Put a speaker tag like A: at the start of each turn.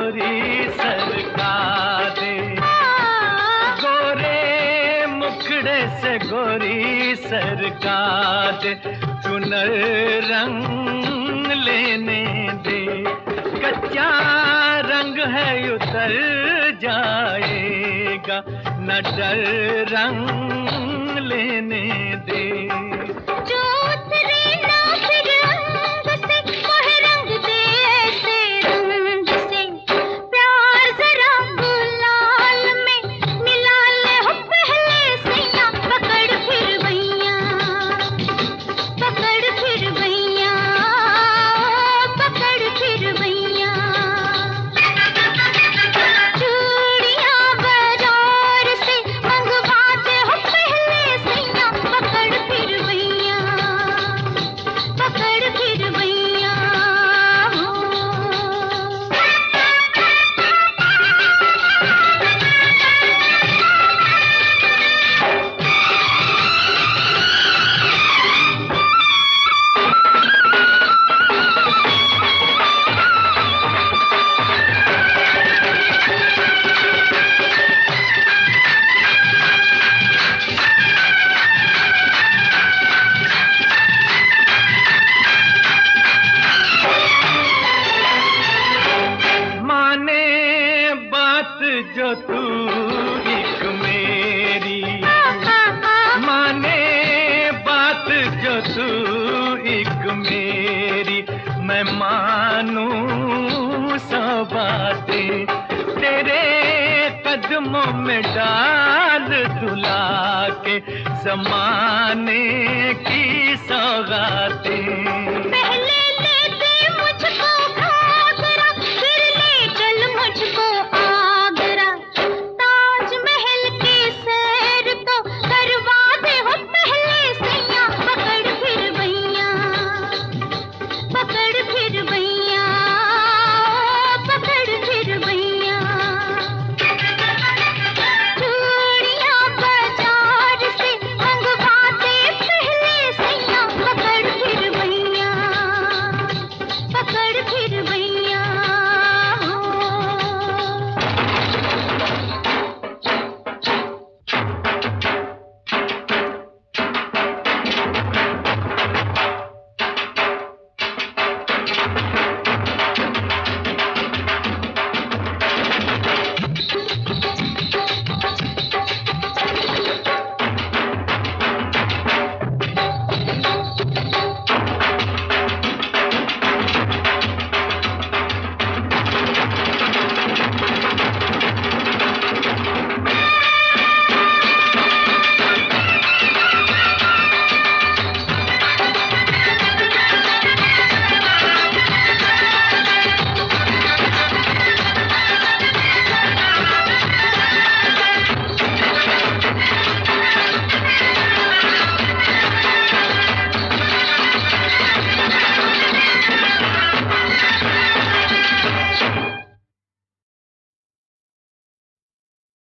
A: गोरी सरका दे, गोरे मुखड़े से गोरी सरका दे, चुनर रंग लेने दे, कच्चा रंग है उतर जाएगा, न डर रंग लेने दे।
B: जो उतरे ना फिर रंग से, वह रंग दे ऐसे रंग से, प्यार जरा गुलाल में मिला ले हो पहले से, या पकड़ फिर भैया, पकड़ फिर भैया, पकड़ फिर भैया। चूड़ियां बाजार से मंगवाते हो पहले से, या पकड़ फिर भैया, पकड़ फिर भैया।
A: माने बात जो तू एक मेरी, माने बात जो तू एक मेरी, मैं मानूं सौ बातें, तेरे कदमों में डाल दुला के, ज़माने की सौगातें।